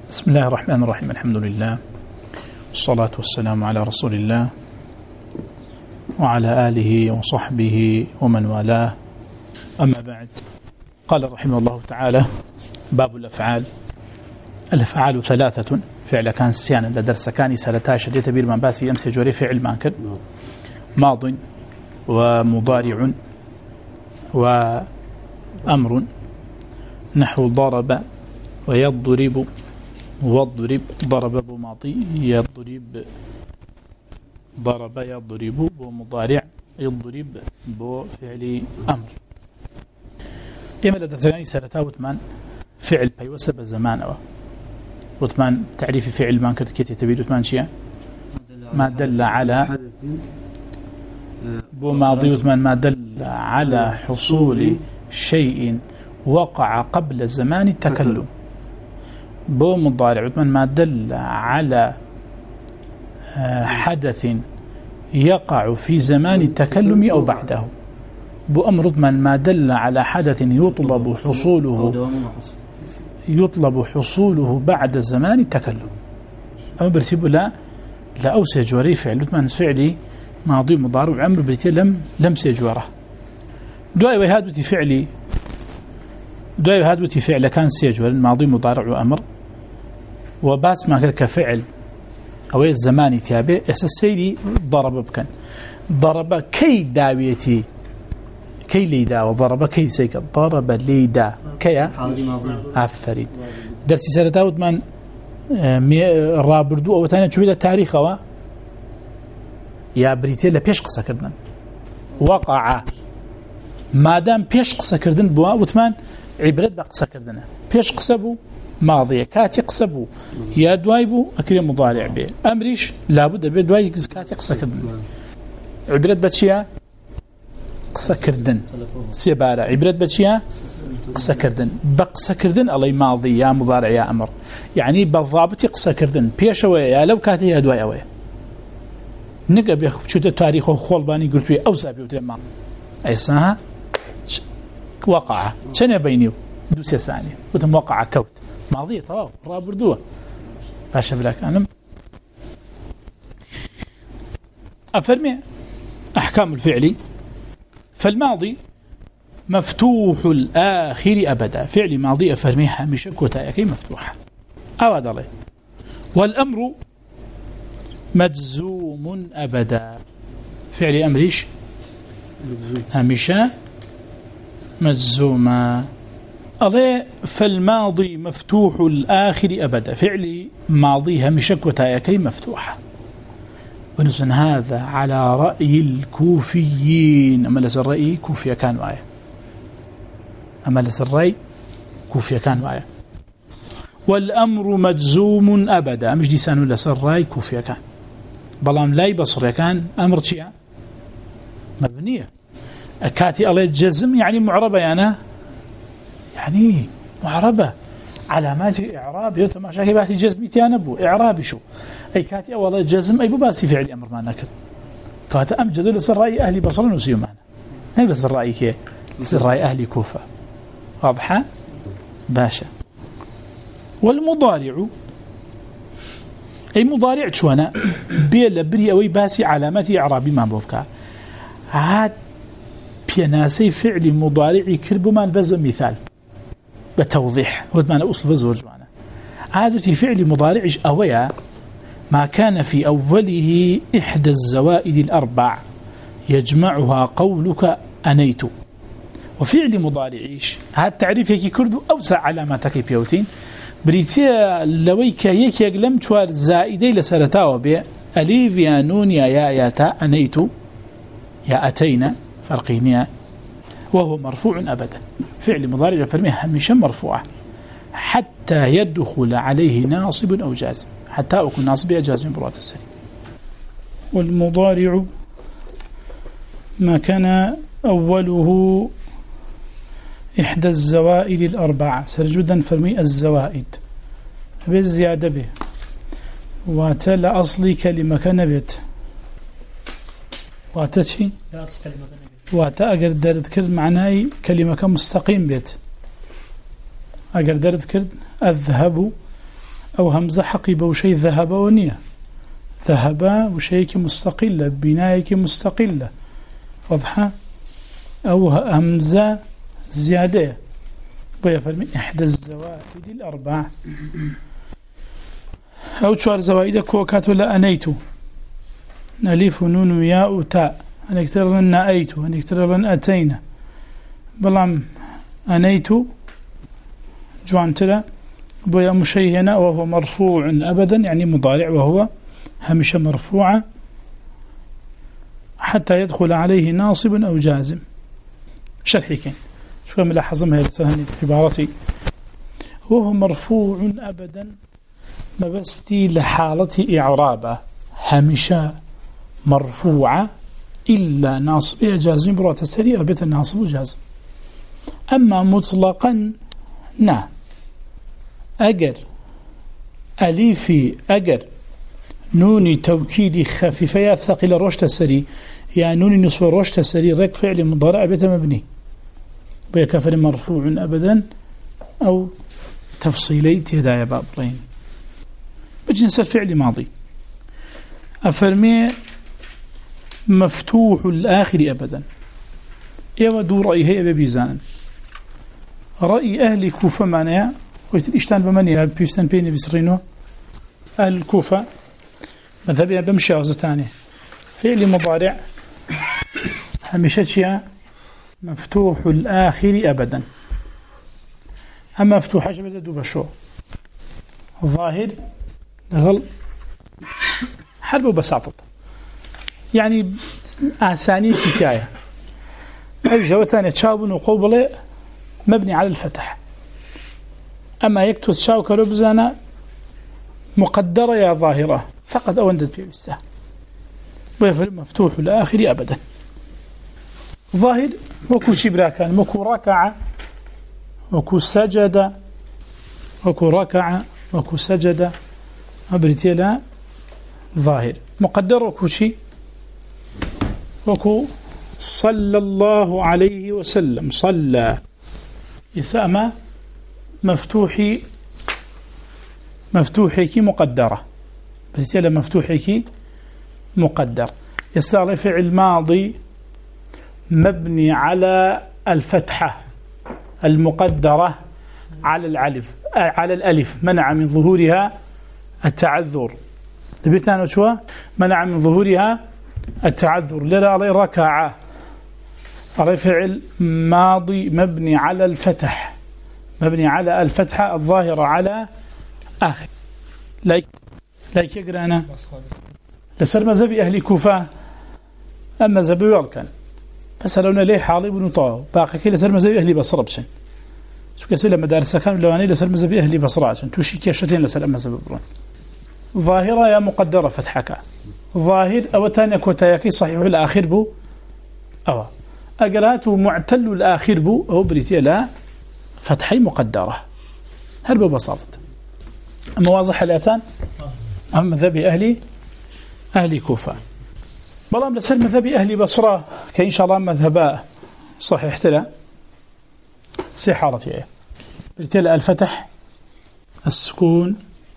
بسم الله الرحمن الرحيم. الحمد لله والصلاة والسلام على رسول الله وعلى آله وصحبه ومن والاه. أما بعد، قال رحمه الله تعالى: باب الأفعال. الأفعال ثلاثة: فعل كان سيانا لدرس كان سلتا شديت بير من باسي أمس جوري فعل مانكر ماض ومضارع وأمر، نحو ضرب ويضرب واضرب. ضرب بماضي، يضرب ضرب يضرب بمضارع، يضرب بفعل أمر. إما لدرساني سلتا وثمان فعل بيوسب الزمان أو وثمان تعريف فعل ما كنت كيتي تبيد وثمان شيء ما دل على بماضي، وثمان ما دل على حصول شيء وقع قبل زمان التكلم. بو مضارع وثمان ما دل على حدث يقع في زمان التكلم أو بعده. بو أمر وثمان ما دل على حدث يطلب حصوله بعد زمان التكلم. أو برتب لا أو سيجوري فعل وثمان فعلي ماضي مضارع وعمر برتي لم سيجوره. دواي وهادوتي فعلي دواي وهادوتي فعل كان سيجور ماضي مضارع وأمر، وباس ما كان كفعل أو الزمان تابع السيري. ضرب بكن ضرب كي داويتي كي ليدا، وضرب كي سيك ضرب ليدا كيا أفرين. درسي سنة من رابردو أو تاني شو بدا تاريخ أو يا بريتيلا بيش قصة كردن وقع ما دام بيش قصة كردن بوا وثمان عبرت بقصة كردنا بيش قصبو ماضية كاتي قصبو يا دوايبو أكريم مضارع به أمريش لابد بدواي كاتي قصة كردن عبرت بتشيا قصة كردن سيبارة عبرت بتشيا قصة كردن بقصة كردن الله ماضي يا مضارع يا أمر، يعني بالضابط قصة كردن بيش ويا لو كاتي يا دواي أوي نقب يخ شو التاريخ وخولباني قلت له أوزع بيوتما أي سنة وقع شنو بيني دوسيا ثانية وتم وقع كوت ماضية طواو رابردوه باشا بلاك أنا أفرمي أحكام الفعل. فالماضي مفتوح الآخر أبدا، فعل ماضي أفرميها مشك وتأكي مفتوحة أود الله. والأمر مجزوم أبدا، فعل أمريش همشة مجزومة الله. فالماضي مفتوح الآخر أبدا، فعل ماضي همشك وتأكي مفتوحة. ونزن هذا على رأي الكوفيين. أما لس الرأي كوفيا كان وآية، أما لس الرأي كوفيا كان وآية. والأمر مجزوم أبدا، مش ديسان لس الرأي كوفيا كان بلام لاي بصري كان أمر شيء مبنية أكاتي الله جزم يعني معربة يعني معربة علامات إعراب يوتما شاكباتي جزمي تيانبو إعرابي شو أي كاتي أولا جزم أي بباسي فعل أمر ما نكر كاتا أمجد لس الرأي أهلي بصر نسيو معنا نجلس الرأي كي لس الرأي أهلي كوفة واضحة باشا. والمضارع أي مضارع شوانا بيلا بري أوي باسي علامات إعرابي ما بوفكا هاد بيناسي فعل مضارع كربو ما البز مثال بتوضيح هو معنى أصل بزور جوانا. عادة فعل مضارع أويا ما كان في أوله إحدى الزوائد الأربع يجمعها قولك أنيت. وفعل مضارعيش هذا التعريف يكي كردو أوسع علاماتك بيوتين بريتيا لويك يكي أقلم شوار زائدي لسرتاوه بي أليف يا نون يا يا تا أنيت يا أتينا فرقينيا، وهو مرفوع أبدا. فعل مضارع فرميه همشا مرفوعة حتى يدخل عليه ناصب أو جازم، حتى أكون ناصب يا جازم برات السري. والمضارع ما كان أوله إحدى الزوائد الأربعة سرجدا فرمي الزوائد بالزيادة به واتل أصلي كلمة كنبت واتشي واتا اگر درد کرد معنای کلمه که مستقیم بیت. اگر درد کرد اذهب أو همزة حقيبة وشيء ذهب ونية ذهب وشيء مستقلة بنايك مستقلة واضحة أو همزة زيادة ويفرمي إحدى الزوائد الأربع أو شوار زوائد كوكات ولا أنيت ألف نون ياء تاء أنا اكتر لن أيت أنا اكتر لن أتينا بلام أنيت جوان ترى بيا مشيهنا وهو مرفوع أبدا يعني مضارع وهو همشة مرفوعة حتى يدخل عليه ناصب أو جازم شرحي كين شو ملاحظة هي سهلني عبارتي وهو مرفوع أبدا ما بستي لحالة إعرابة همشة مرفوعة إلا ناصب جازم برات السريع بيت الناصب وجازم أما مطلقا نا أجر أليفي أجر نوني توكيدي خفيفة يا ثقيل رشت سري يا نوني نصف رشت سري رك فعل مضارع بيت مبني بيكفر مرفوع أبدا أو تفصيلي هدايا بابلين بجنس الفعل ماضي أفرمي مفتوح الآخر أبدا يودو رأيه أبي بيزان رأي أهل كوفة معناها قلت الإشتان بمني بيستان بيني بسرينو أهل الكوفة مذهبها بمشي عزتاني فعل مضارع همشتشيا مفتوح الآخر أبدا أما مفتوح شبه دوب شو ظاهر غل حرب وبساطة يعني أساني كتاية أي جوتان تشاب وقوبلة مبني على الفتح أما يكتب تشاو كربزانا مقدرة يا ظاهرة فقط أوندت بيسته ويفعل مفتوح الآخر أبدا ظاهر وكو شبرا كان وكو ركع وكو سجد وكو ركع وكو سجد أبرتي لا ظاهر مقدر وكو شي وكو صلى الله عليه وسلم صلى يسأما مفتوحي مقدرة برتي لا مفتوحي مقدر يستغل فعل ماضي مبني على الفتحة المقدرة على الألف منع من ظهورها التعذر لبيتنا شو منع من ظهورها التعذر للا عليه ركعة على فعل ماضي مبني على الفتح مبني على الفتحة الظاهرة على آخر لايك يقرانا لسر مذهبي أهل كوفة أما مذهبي والكن بس لونا ليه حالي بنطاو باقي كي لسر مذهبي أهل بصرة بشن شو كسر مدارس كان لواني لسر مذهبي أهل بصرة عشان توشي كيشتين لسر مذهبي برون ظاهرة يا مقدرة فتحك ظاهر أو تاني كوتاياكي صحيح الآخر بو أو أقراته معتل الآخر بو أو بريتي لا فتحي مقدرة هل ببساطة أما واضح حالاتان أما مذهبي أهل كوفة بلام لسر مذهبي أهل بصرة كإن شاء الله مذهباء صحيح تلا سحارتي بريتي الفتح السكون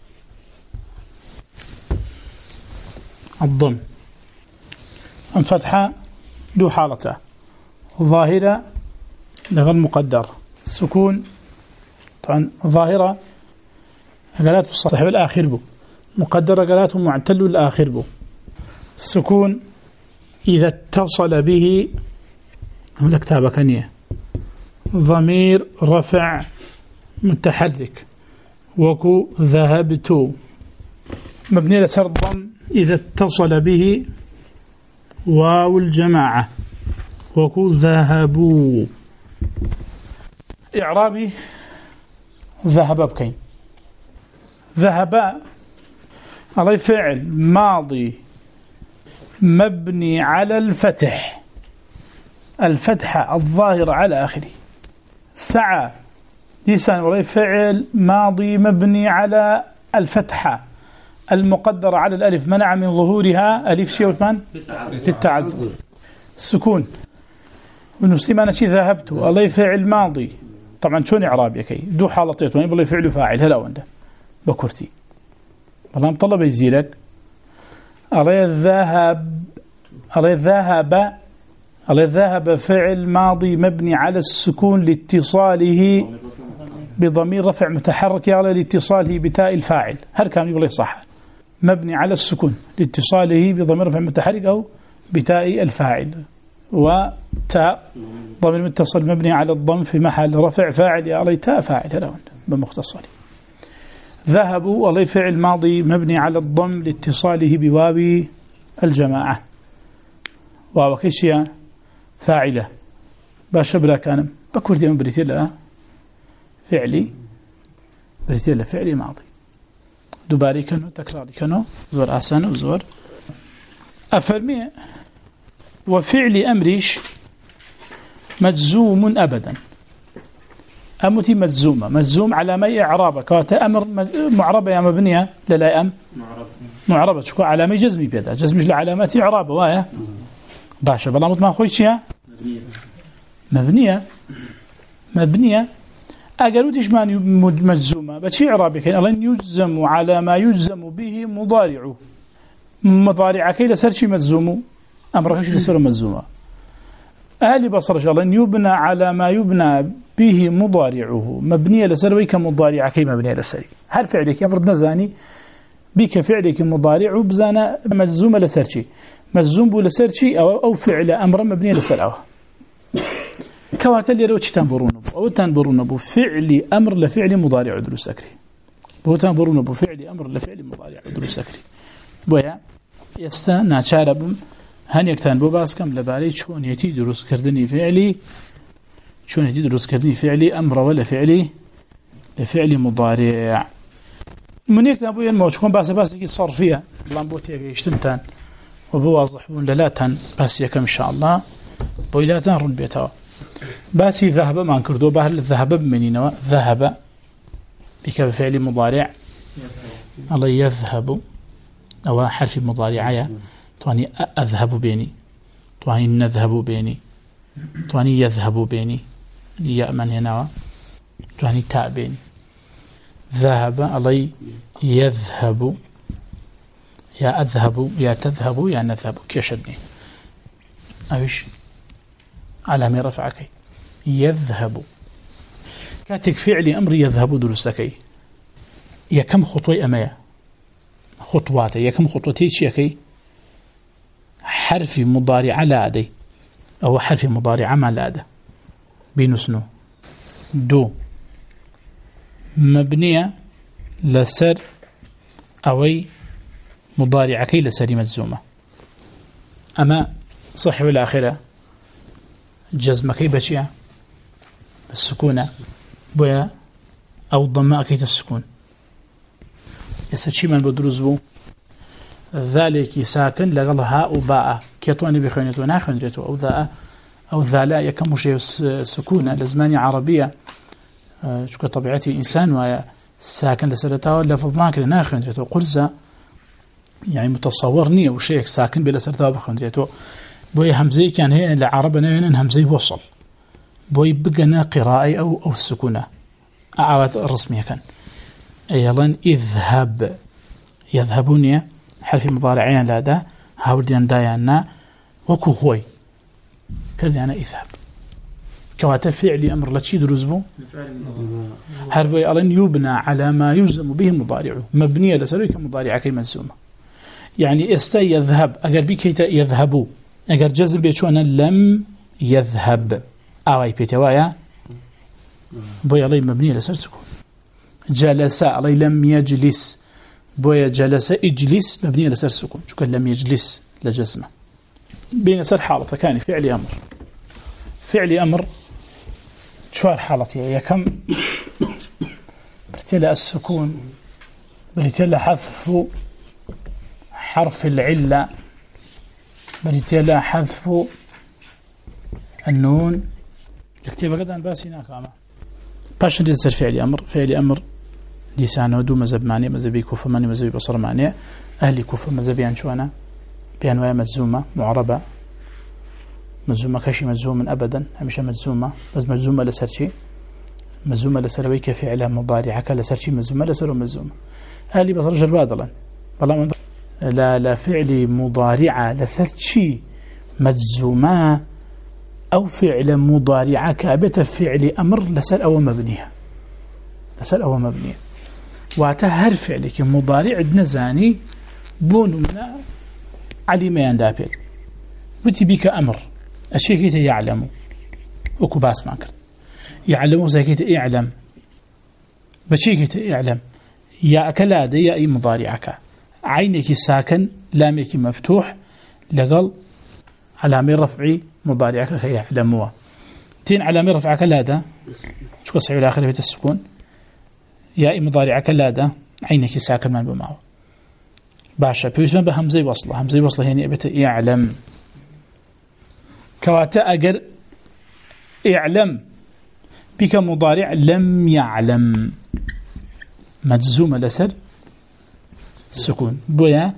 الضم أم فتحة دو حالته ظاهرة لغير مقدر السكون طبعا ظاهرة قالات صاحب الآخر بو مقدرة قالات معتل الآخر بو السكون إذا اتصل به أقول كتابة كنية ضمير رفع متحرك وكو ذهبت مبني لسر الضم إذا اتصل به واو الجماعة وكو ذهبوا إعرابي ذهب بكين ذهب على فعل ماضي مبني على الفتحة الظاهرة على آخره سعى لسان على فعل ماضي مبني على الفتحة المقدرة على الألف منع من ظهورها ألف شيء وثمان للتعذر السكون ونسلم أنا شيء ذهبت الله فعل ماضي طبعا شون إعرابي كي دو حالتين الله فعل فاعل هلا وندا بكرتي بلام طلب يزيلك على ذهب فعل ماضي مبني على السكون لاتصاله بضمير رفع متحرك على لاتصاله بتاء الفاعل. هل كان يقول صح؟ مبني على السكون لاتصاله بضمير رفع متحرك أو بتاء الفاعل، وتاء ضمير متصل مبني على الضم في محل رفع فاعل على تاء فاعل. هذا بمختصر. ذهبوا على فعل ماضي مبني على الضم لاتصاله بواو الجماعة، واو كيشيا فاعلة باش بلا كان بكورتي من بريتيلا فعلي بريتيلا فعلي ماضي دوباري كانوا تكراري كانوا زور آسان وزور أفرمي. وفعل أمريش مجزوم أبدا. أمتي مجزوم على ما إعرابه كواتا أمر معربة يا مبنية لا أم معربة شكو علامة جزمي بيدا جزمش لعلامات إعرابه وايا باشا بلا مت ما خويشيا مبنية أقلوا تشمان مجزومة بشي إعرابي كان ألين يجزم على ما يجزم به مضارع كي لسرشي مجزوم أمركش لسر مجزومة. أهل بصر ألين يبنى على ما يبنى به مضارعه مبنية لسروي كمضارع كي مبنية لسري. هل فعلك يمرض نزاني بك فعلك مضارع بزانا مجزومة لسرشي مجزوم بو لسرشي أو فعل أمر مبنية لسرعه كواتل يروتش تنبرون بو فعل أمر لفعل مضارع دروس أكري بو تنبرون بو فعل أمر لفعل مضارع دروس أكري بويا يستا ناچاربم هن يكتان بو باسكم لبالي شون يتي دروس كردني فعلي أمر ولا فعلي لفعل مضارع من يكتان بو ينمو شكون باسكي صرفية لامبوتي يشتمتان وبواضحون للاتان باسيكم إن شاء الله بويلاتان رون بيتاوا باسي ذهب ما انكردو بهل الذهب بمنينوا ذهب بك بفعل مضارع الله يذهب أو حرف مضارعية تواني أذهب بيني تواني نذهب بيني تواني يذهب بيني يأمن هنا تواني تاء بيني ذهب الله يذهب يا أذهب يا تذهب يا نذهب كيشبني أويش على ما رفعك يذهب كاتك فعل أمر يذهب درسكي يا كم خطوة أمايا خطوات يا كم خطوتي شيكي حرف مضارع لا أدي أو حرف مضارع ما لا أدى بينسنو دو مبنية لسر أوي مضارع كي لسر مجزومة أما صح والآخرة جزم كي بشيء السكونة بويا أو الضماء كي السكون يسأل من بدرز بو ذلك ساكن لغل هاء وباء كيتواني بخينيتو ناخنجتو أو ذالا يكم شيء سكونة لزماني عربية شكو طبيعتي إنسان ويا ساكن لسرتها لفظ ناكل ناخنجتو قرزة يعني متصورني أو شيء ساكن بلا سرتها بخنجتو بوي همزي كان هي العربنا هنا همزي وصل بوي بقنا قراءة أو السكونة أعوات الرسمية كان أيضا اذهب يذهبون حرف مضارعين لا دا هاورديان دايانا وكو خوي كردي أنا اذهب كواتا فعلي أمر لتشي درزبو هربوي ألين يبنى على ما يجزم به مضارعه مبنية لسروي كمضارعة كي منسومة يعني استي يذهب أقر بك يذهبوا أقر جزم بيشوانا لم يذهب أواي بيتوايا بوي علي مبنية لسر سكون جلس علي لم يجلس بوي جلس اجلس مبنية لسر سكون شو كان لم يجلس لجزمة بين سر حالة كان فعلي أمر شو الحالة يا كم برتلا السكون برتلا حذف حرف العلة برتلا حذف النون تكتب قد أن باسينا كاما باش ندير فعلي أمر لسانه دو مذهب مانع مذهبي كوفة مانع مذهبي بصر مانع أهلي كوفة مذهبي أنشوانا بأنواع مجزومة معربة مجزومة كشي مجزوم أبدا همشة مجزومة بس مجزومة لسرشي مجزومة لسروي كفعلها مضارعة لسرشي مجزومة لسر ومجزومة أهلي بصر جربادلا بلام لا فعل مضارعة لثرتشي مجزومة أو فعل مضارعة كابت فعل أمر لسر أو مبنية واتهر فعلك مضارع نزاني بون من علم يندابل بتي بك أمر الشيء كيت يعلم وكباس ما كرت يعلم زي كيت يعلم بشيء كيت يعلم يا أكلاد يا أي مضارعك عينك ساكن لامك مفتوح لقل علامة رفعي مضارعك يعلموا تين علامة رفعك لادا شو صحيح الآخر في السكون يا أي مضارعك لادا عينك ساكن من بمعه باشا بيوسما بهمزة وصلة يعني أبت يعلم كواتا أجر يعلم بك مضارع لم يعلم مجزوم لسر السكون بويا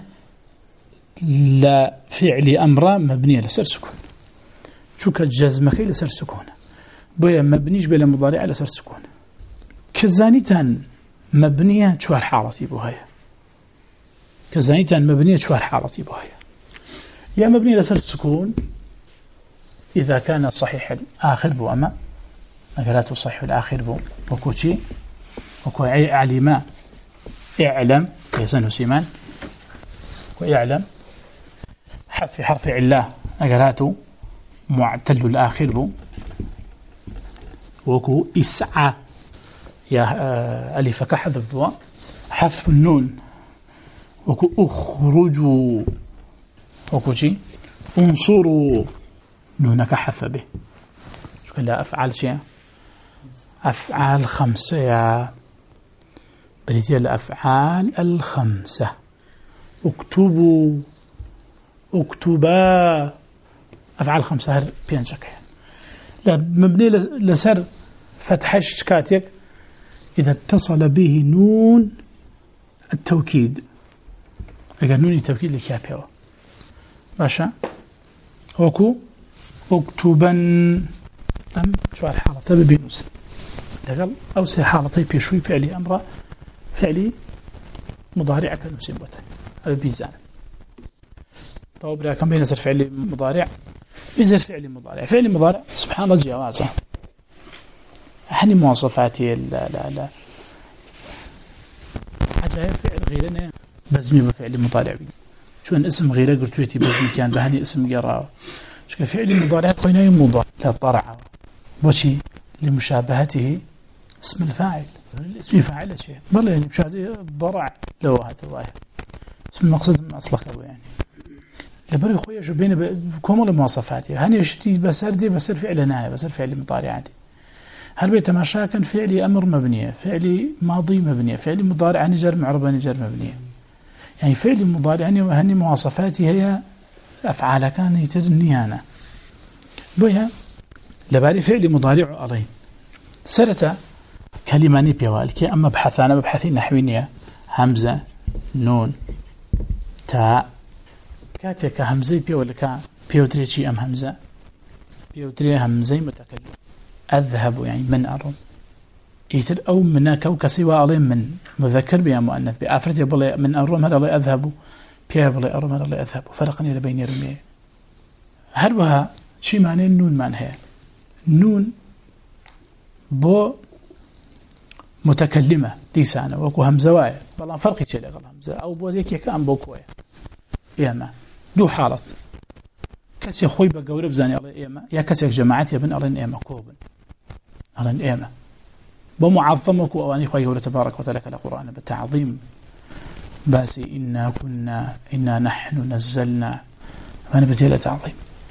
لا فعل أمر مبني لسر سكون شو كالجزمة كي لسر سكون بويا مبنيش بلا مضارع لسر سكون كزانيتان مبنية شو الحالة بوهاي كزانيتان مبنية شو الحالة بوهاي يا مبني لسر السكون إذا كان صحيح الآخر بو أما نقلات صحيح الآخر بو وكوشي وكو علم اعلم يسنه سيمان ويعلم حذف حرف علة نقلاته معتل الآخر بو وكو إسعى يا ألفك حذف بو حذف النون وكو أخرجوا وكوشي انصروا نونك حذف به شو كلا أفعال شيء أفعال 5 يا بريتيا الأفعال 5 اكتبوا اكتبا أفعال 5 هر بينشك لا مبني لسر فتحش كاتك إذا اتصل به نون التوكيد أجل نون التوكيد لكابيو باشا وكو اكتبا أم شو الحالة تبي بنوس دقل أو سحالة بيشوي فعلي أمر فعلي مضارع كنوسين بوتن أبي بيزان طوب لا كم بينزل فعلي مضارع بينزل فعلي مضارع سبحان الله جوازه هني مواصفاتي لا عجائب فعل غيرنا بزمي بفعل مضارع بي شو أن اسم غيره قلتويتي بزمي كان بهني اسم قراء شو فعل مضارع قينا مضارع لا طرع وشي لمشابهته اسم الفاعل الاسم فاعل شيء بل يعني مشاهده ضرع لو هاتوايه اسم المقصد من اصلك يعني لبري خويا شو بين كومل المواصفات هني شتي بسر فعل نهايه بسر فعل مضارع عادي هل بيتماشى كان فعلي امر مبنيه فعلي ماضي مبنيه فعلي مضارع نجر معرب نجر مبنيه يعني فعل مضارع يعني هني مواصفاتي هي افعال كان يترني انا بويا لباري فعل مضارع علين سرته كلماني بيوالك أما بحثانا ببحثي نحوينية همزة نون تاء كاتك همزة بيولك بيودريجي أم همزة بيودري همزة متكلم أذهب يعني من أرم يتر أو منك أو كسيوا علي من مذكر بيا مؤنث بأفرد يبلي من أرم هذا لا أذهب بيا يبلي أرم هذا لا أذهب فرقني لبين يرمي هل بها شيء معنى النون معنى نون بو متكلمة ديسانة وكو همزواية بلان فرقي شيء لغل همزة أو بوديك يكام بوكوية إيما دو حالة كسي خوي بقورب زاني الله إيما يا كسي جماعات يبن أرين إيما كوبن أرين إيما بمعظمك وأواني خوي هو تبارك وتعالى القرآن بالتعظيم باسي إنا نحن نزلنا فأنا بتيلة تعظيم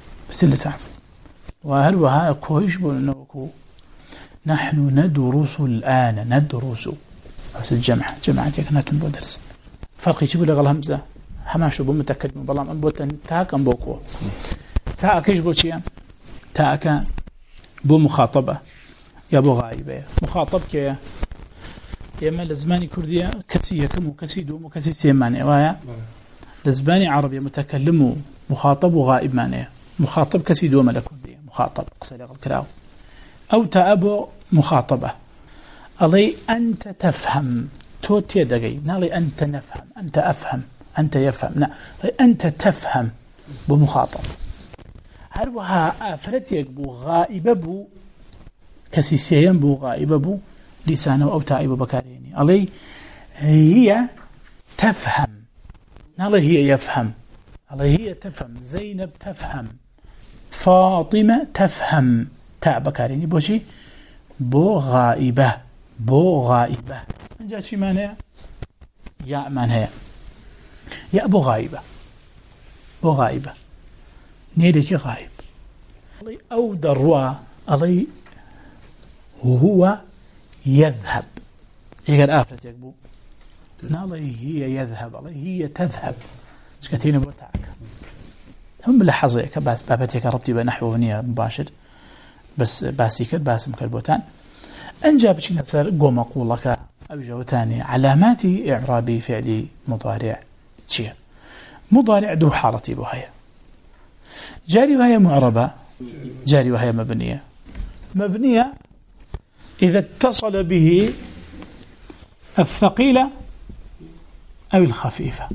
وهل وها كويش بلنوكو نحن ندرس الآن ندرس بس جماعة يكنات بودرس فرقي شبه لغل همزة هماشو بمتكلم بلام أنبوتن تاك أنبوكو تاك إيش بوشيا تاك بو مخاطبة يا بو غايبة مخاطب كيا يما لزماني كردية كسي كم وكسي دوم وكسي سيماني وايا لزماني عربي متكلم مخاطب وغائب مانية مخاطب كسي دوم لكردية مخاطب قصي لغل كلاو أو تأبو مخاطبة علي أنت تفهم توتي دقي نالي أنت نفهم أنت أفهم أنت يفهم لا أنت تفهم بمخاطب هروها آفرتك بو غائبة بو كسيسيان بو غائبة بو لسانه أو تائب بكاريني علي هي تفهم علي هي يفهم علي هي تفهم زينب تفهم فاطمة تفهم تاء بكاريني بوشي بو غائبة من جاء شي معنى يا معنى يا بو غائبة نيرك غائب علي أو دروا علي هو يذهب يقال آفرت يقبو علي هي يذهب علي هي تذهب شكتين بوتاعك هم لحظيك بس بابتك ربطي بنحو نية مباشر بس باسيكر باسم كالبوتان أنجاب شي نصر قوم أقول لك أبي جوتاني علامات إعرابي فعلي مضارع شيء مضارع دو حالتي بهاي جاري وهي معربة جاري وهي مبنية إذا اتصل به الثقيلة أو الخفيفة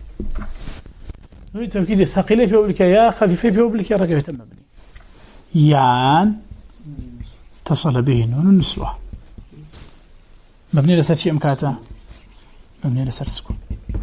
نريد تأكيد الثقيلة في أولك يا خفيفة في أولك يا رقبة مبني يان اتصل به نون النسوة مبني لسر شيء مكاتا مبني لسر سكون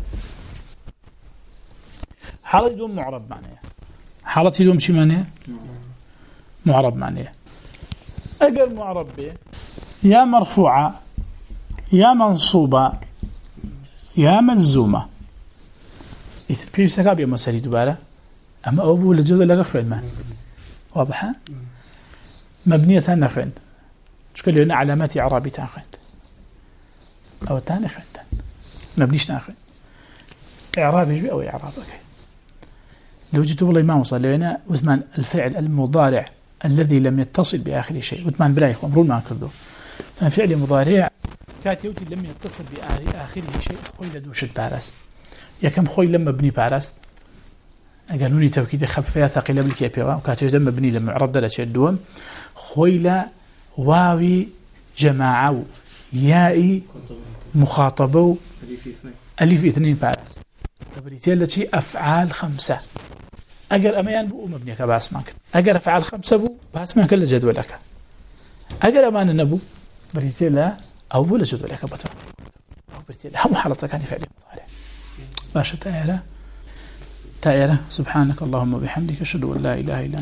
حالة دوم معرب معناه حالة دوم شي معناه معرب معناه أجر معرب به يا مرفوعة يا منصوبة يا ملزومة إذا بيسا كابي مسالي دوباره أما أبو لجوده لغا خوين ما واضحة مبنية ثانية خوين شكل لنا علامات إعرابي تاخوين أو ثاني خوين مبنيش تاخوين إعرابي أو إعرابك لو جيت والله ما وصل لنا وثمان الفعل المضارع الذي لم يتصل بآخر شيء وثمان بلا يخوان رول ما كردو فعل مضارع كاتيوتي لم يتصل بآخره شيء خوي لدوشت بارست يكم خوي لما بني بارست قالوني توكيد خفية ثقيلة بالكيبيوا وكاتيوتي لما بني لما عرض لك الدوم خوي لا واوي جماعة يائي مخاطبة ألف اثنين بارست تبريتين التي أفعال 5 أجر أميان بو مبني كباس ماك أجر أفعال 5 بو باس ماك لجدولك أجر أمان النبو بريتين لا أو بولا جدولك بطل أو بريتين لا هم حالتك كان فعل مضارع باشا تائرة سبحانك اللهم وبحمدك أشهد أن لا إله إلا أنت